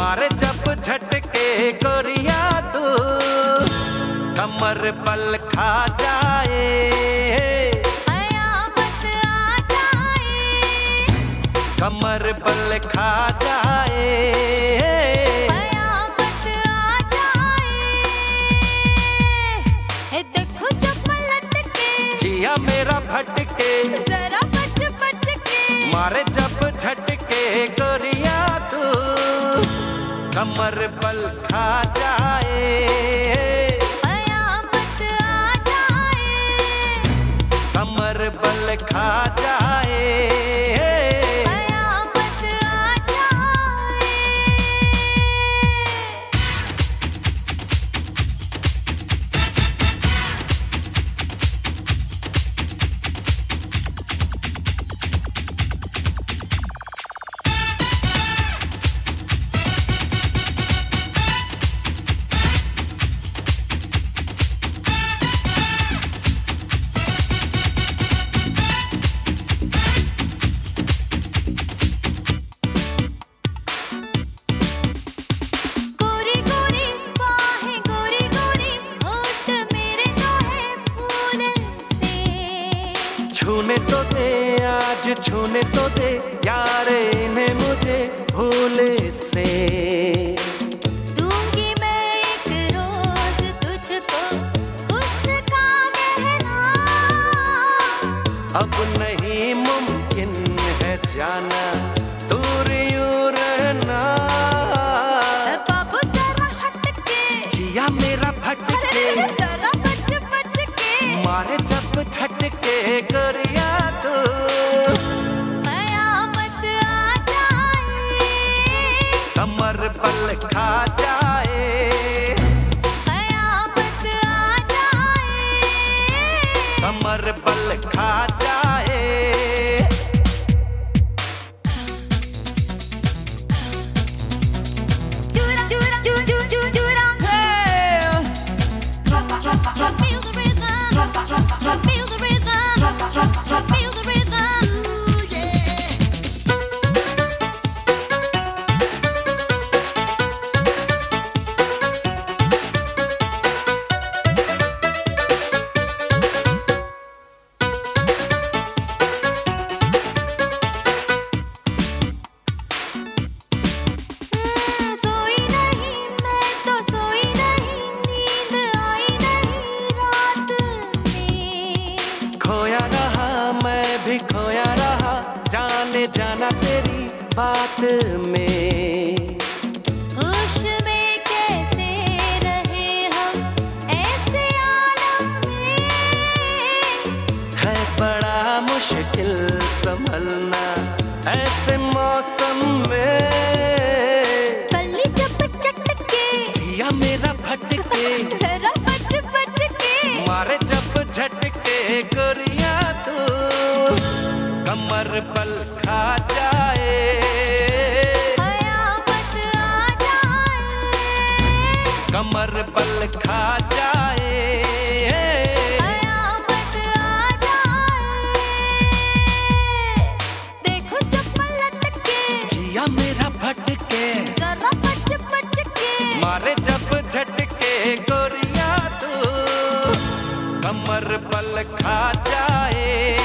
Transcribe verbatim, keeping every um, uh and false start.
मारे जब झटके गोरिया तू, कमर पल खा जाए, कयामत आ जाए, कमर पल खा जाए, कयामत आ जाए। हे देखो जब पलट के, जिया मेरा भटके, जरा बच बच के, मारे जब झटके गोरिया तू, कमर पल खा जाए, कयामत आ जाए, कमर पल खा जाए। कयामत आ जाए। गोरी गोरी बाहें, गोरी गोरी होठ मेरे तो है फूल से, छूने तो दे आज, छूने तो दे यार इन्हें मुझे भूल से। दूंगी मैं एक रोज तुझको हुस्न का गहना, अब नहीं मुमकिन है जाना दूर यूं रहना, बाबू जरा हट के, जिया मेरा भटके, जरा बच बच के, मारे जब झटके गोरिया तू, कयामत आ जाए, कमर पल खा जाए, कयामत आ जाए। कमर पल खा जाए। Dura, dura, dura, dura, dura, dura. Feel the rhythm. Feel the rhythm. Feel the rhythm. Ooh, yeah. हम्म, सोई नहीं मैं तो सोई नहीं, नींद आई नहीं रात में, खोया रहा मैं भी खोया रहा, जाने जाना तेरी बात में। होश में कैसे रहे हम ऐसे आलम में, है बड़ा मुश्किल संभलना ऐसे मौसम में, कली जब चटके, जिया मेरा भटके, जरा बच बच के, मारे जब झटके गोरिया तू, कमर पल खा जाए, कयामत आ जाए, कमर पल खा जाए, कयामत आ जाए। देखो जब पलट के, जिया मेरा भटके, जरा बच बच के, मारे जब झटके गोरिया तू, कमर पल खा जाए।